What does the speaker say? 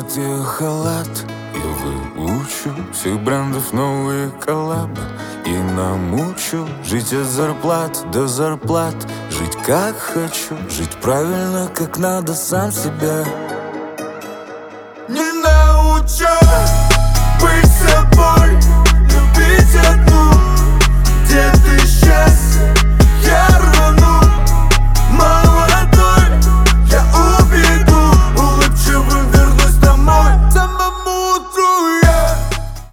золотые халат. Я выучу всех брендов новые коллабы и намучу жить от зарплат до зарплат. Жить как хочу, жить правильно, как надо сам себе.